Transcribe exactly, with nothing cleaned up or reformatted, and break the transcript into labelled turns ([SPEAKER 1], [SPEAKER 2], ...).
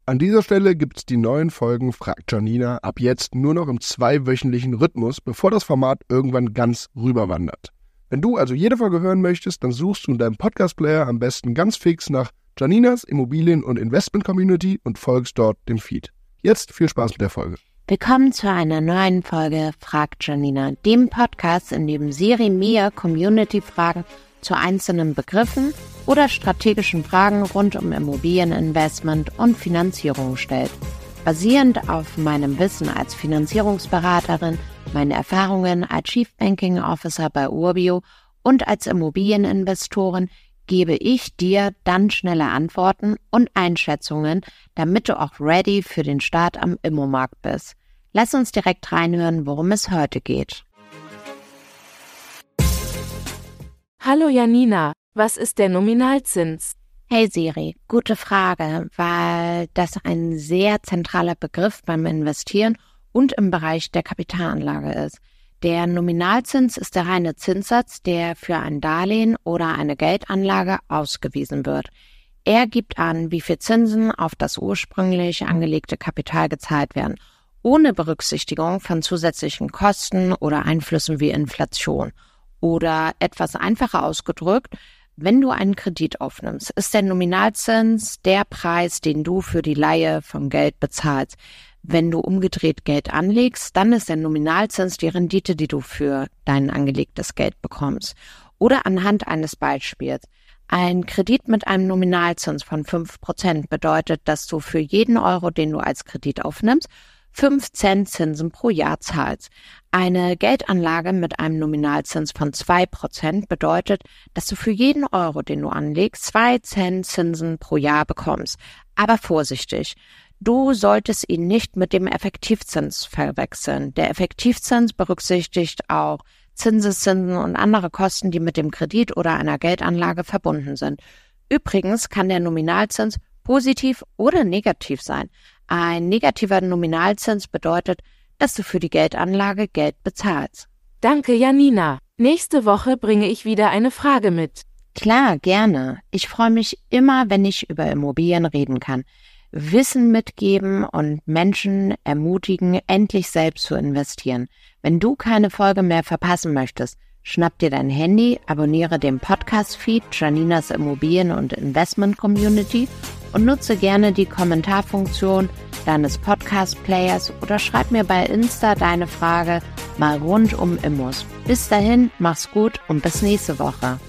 [SPEAKER 1] An dieser Stelle gibt's die neuen Folgen Fragt Janina ab jetzt nur noch im zweiwöchentlichen Rhythmus, bevor das Format irgendwann ganz rüberwandert. Wenn du also jede Folge hören möchtest, dann suchst du in deinem Podcast-Player am besten ganz fix nach Janinas Immobilien- und Investment-Community und folgst dort dem Feed. Jetzt viel Spaß mit der Folge.
[SPEAKER 2] Willkommen zu einer neuen Folge Fragt Janina, dem Podcast, in dem Siri mir Community-Fragen zu einzelnen Begriffen oder strategischen Fragen rund um Immobilieninvestment und Finanzierung stellt. Basierend auf meinem Wissen als Finanzierungsberaterin, meinen Erfahrungen als Chief Banking Officer bei Urbio und als Immobilieninvestorin gebe ich dir dann schnelle Antworten und Einschätzungen, damit du auch ready für den Start am Immomarkt bist. Lass uns direkt reinhören, worum es heute geht.
[SPEAKER 3] Hallo Janina, was ist der Nominalzins?
[SPEAKER 2] Hey Siri, gute Frage, weil das ein sehr zentraler Begriff beim Investieren und im Bereich der Kapitalanlage ist. Der Nominalzins ist der reine Zinssatz, der für ein Darlehen oder eine Geldanlage ausgewiesen wird. Er gibt an, wie viel Zinsen auf das ursprünglich angelegte Kapital gezahlt werden, ohne Berücksichtigung von zusätzlichen Kosten oder Einflüssen wie Inflation. Oder etwas einfacher ausgedrückt, wenn du einen Kredit aufnimmst, ist der Nominalzins der Preis, den du für die Leihe von Geld bezahlst. Wenn du umgedreht Geld anlegst, dann ist der Nominalzins die Rendite, die du für dein angelegtes Geld bekommst. Oder anhand eines Beispiels. Ein Kredit mit einem Nominalzins von fünf Prozent bedeutet, dass du für jeden Euro, den du als Kredit aufnimmst, fünf Cent Zinsen pro Jahr zahlst. Eine Geldanlage mit einem Nominalzins von zwei Prozent bedeutet, dass du für jeden Euro, den du anlegst, zwei Cent Zinsen pro Jahr bekommst. Aber vorsichtig, du solltest ihn nicht mit dem Effektivzins verwechseln. Der Effektivzins berücksichtigt auch Zinseszinsen und andere Kosten, die mit dem Kredit oder einer Geldanlage verbunden sind. Übrigens kann der Nominalzins positiv oder negativ sein. Ein negativer Nominalzins bedeutet, dass du für die Geldanlage Geld bezahlst.
[SPEAKER 3] Danke Janina. Nächste Woche bringe ich wieder eine Frage mit.
[SPEAKER 2] Klar, gerne. Ich freue mich immer, wenn ich über Immobilien reden kann. Wissen mitgeben und Menschen ermutigen, endlich selbst zu investieren. Wenn du keine Folge mehr verpassen möchtest, schnapp dir dein Handy, abonniere den Podcast-Feed Janinas Immobilien- und Investment-Community und nutze gerne die Kommentarfunktion deines Podcast-Players oder schreib mir bei Insta deine Frage mal rund um Immos. Bis dahin, mach's gut und bis nächste Woche.